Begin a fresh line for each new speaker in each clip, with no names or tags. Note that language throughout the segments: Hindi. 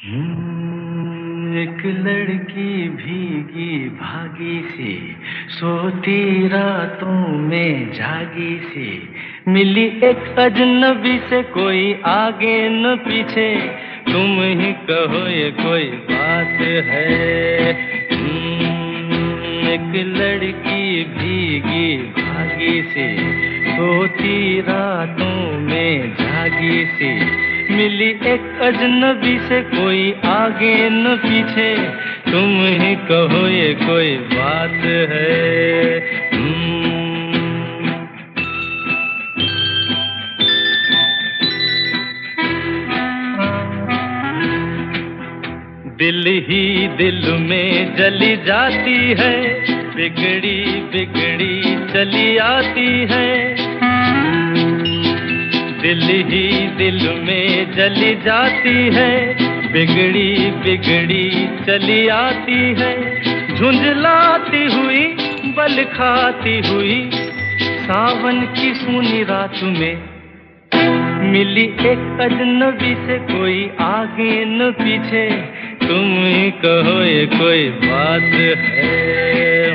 एक लड़की भीगी भागी सी, सोती रातों में जागी सी, मिली एक अजनबी से, कोई आगे न पीछे, तुम ही कहो ये कोई बात है। एक लड़की भीगी भागी सी, सोती रातों में जागी सी, मिली एक अजनबी से, कोई आगे न पीछे, तुम ही कहो ये कोई बात है। दिल ही दिल में जली जाती है, बिगड़ी बिगड़ी चली आती है। दिल ही दिल में जली जाती है, बिगड़ी बिगड़ी चली आती है। झुंझलाती हुई बल खाती हुई, सावन की सूनी रात में, मिली एक अजनबी से, कोई आगे न पीछे, तुम ही कहो ये कोई बात है।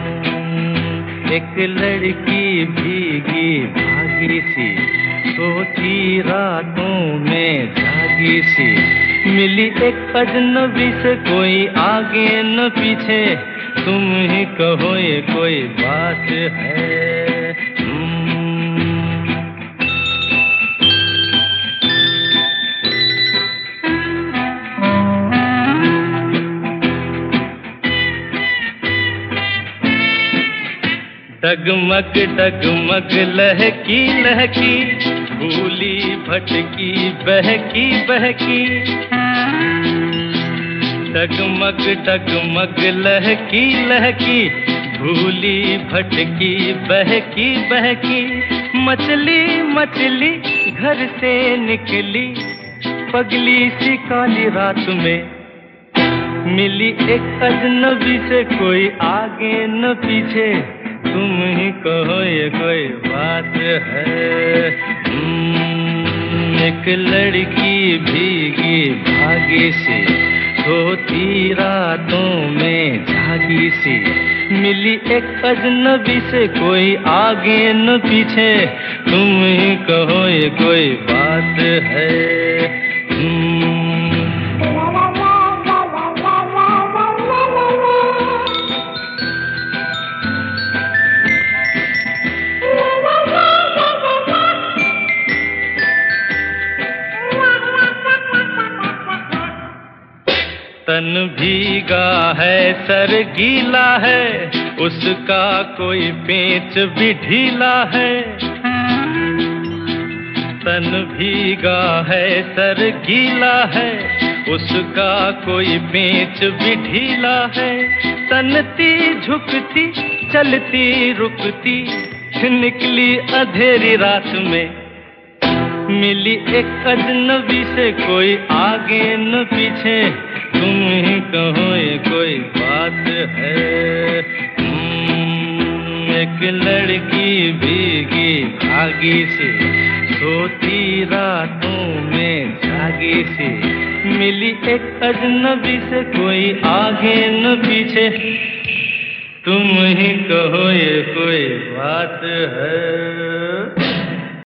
एक लड़की भीगी भागी सी, सोती रातों में जागी सी, मिली एक अजनबी से, कोई आगे न पीछे, तुम ही कहो ये कोई बात है। डगमग डगमग लहकी लहकी, भूली भटकी बहकी बहकी। डगमग डगमग लहकी लहकी, भूली भटकी बहकी बहकी। मछली मछली घर से निकली, पगली सी काली रात में, मिली एक अजनबी से, कोई आगे न पीछे, तुम ही कहो ये कोई बात है। एक लड़की भीगी भागी सी, सोती रातों में जागी सी, मिली एक अजनबी से, कोई आगे न पीछे, तुम ही कहो ये कोई बात है। तन भीगा है सर गीला है, उसका कोई पेच भी ढीला है। तन भीगा है सर गीला है, उसका कोई पेच भी ढीला है। तनती झुकती चलती रुकती, निकली अंधेरी रात में, मिली एक अजनबी से, कोई आगे न पीछे, तुम ही कहो ये कोई बात है। एक लड़की भीगी भागी सी, सोती रातों में जागी सी, मिली एक अजनबी से, कोई आगे न पीछे, तुम ही कहो ये कोई बात है।